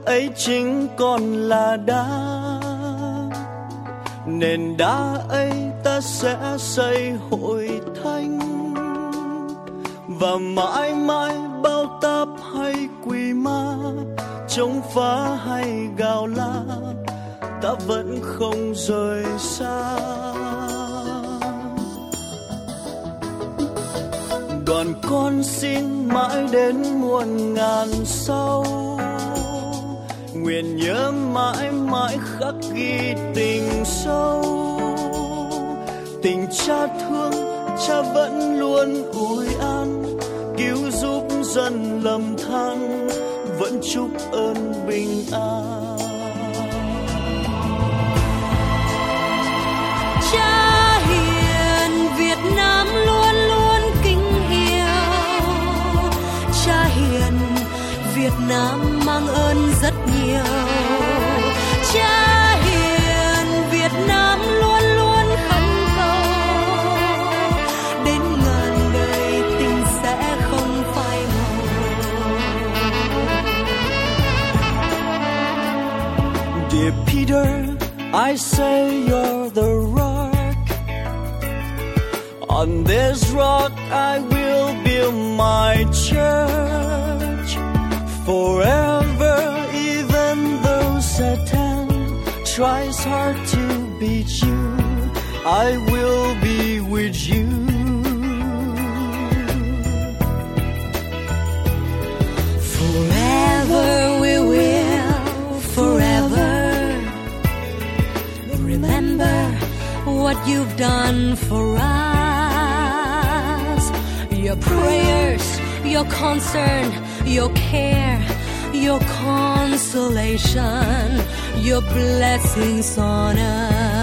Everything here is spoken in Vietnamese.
ấy chính còn là đá. Nền đá ấy ta sẽ xây hội thánh, và mãi mãi bao táp hay quỷ ma, chống phá hay gào la, ta vẫn không rời xa. Đoàn con xin mãi đến muôn ngàn sau, nguyện nhớ mãi mãi khắc ghi tình sâu. Tình cha thương, cha vẫn luôn ủi an, cứu giúp dân lầm than, vẫn chúc ơn bình an. Cha hiền Việt Nam luôn luôn kính yêu, cha hiền Việt Nam mang ơn rất nhiều. Cha hiền Việt Nam luôn luôn khấn cầu, đến ngàn đời tình sẽ không phai màu. Dear Peter, I say you're the rock. On this rock I will build my church forever, even though Satan tries hard to beat you, I will be with you. Forever we will, forever remember what you've done for us. Your prayers, your concern, your care, your consolation, your blessings on us.